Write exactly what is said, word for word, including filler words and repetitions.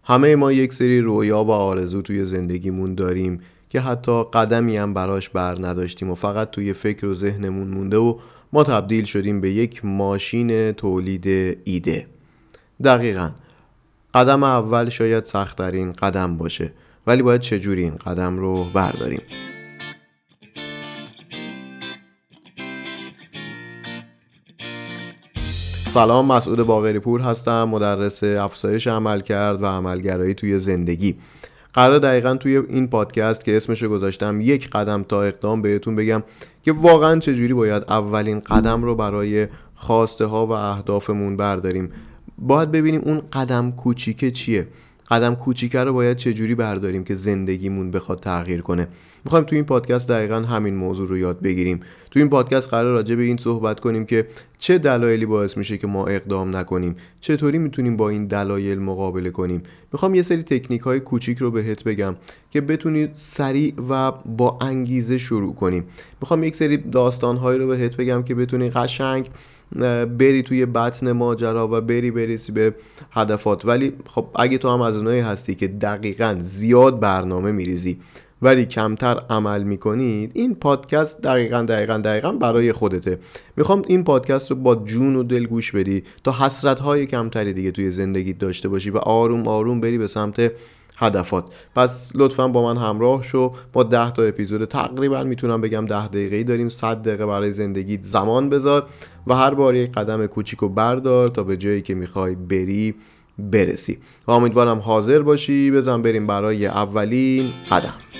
همه ما یک سری رویا و آرزو توی زندگیمون داریم که حتی قدمی هم براش بر نداشتیم و فقط توی فکر و ذهنمون مونده و ما تبدیل شدیم به یک ماشین تولید ایده. دقیقاً قدم اول شاید سخت‌ترین قدم باشه، ولی باید چجوری این قدم رو برداریم؟ سلام، مسعود باقری پور هستم، مدرس افزایش عملکرد و عملگرایی توی زندگی. قرار دقیقاً توی این پادکست که اسمشو گذاشتم یک قدم تا اقدام بهتون بگم که واقعاً چجوری باید اولین قدم رو برای خواسته ها و اهدافمون برداریم. باید ببینیم اون قدم کوچیکه چیه. قدم کوچیکه رو باید چجوری برداریم که زندگیمون بخواد تغییر کنه. میخوایم تو این پادکست دقیقاً همین موضوع رو یاد بگیریم. تو این پادکست قرار راجع به این صحبت کنیم که چه دلایلی باعث میشه که ما اقدام نکنیم، چطوری میتونیم با این دلایل مقابله کنیم. میخوام یه سری تکنیک های کوچیک رو بهت بگم که بتونی سریع و با انگیزه شروع کنیم. میخوام یک سری داستان های رو بهت بگم که بتونی قشنگ بری توی بطن ماجرا و بری برسی به هدفات. ولی خب اگه تو هم از اونایی هستی که دقیقاً زیاد برنامه میریزی ولی کمتر عمل میکنید، این پادکست دقیقاً دقیقاً دقیقاً برای خودته. میخوام این پادکست رو با جون و دل گوش بدی تا حسرت‌های کمتری دیگه توی زندگیت داشته باشی و آروم آروم بری به سمت هدفات. پس لطفاً با من همراه شو. ما ده تا اپیزود تقریبا میتونم بگم ده دقیقه‌ای داریم. صد دقیقه برای زندگیت زمان بذار و هر بار یک قدم کوچیکو بردار تا به جایی که میخوای بری برسی. امیدوارم حاضر باشی. بزن بریم برای اولین قدم.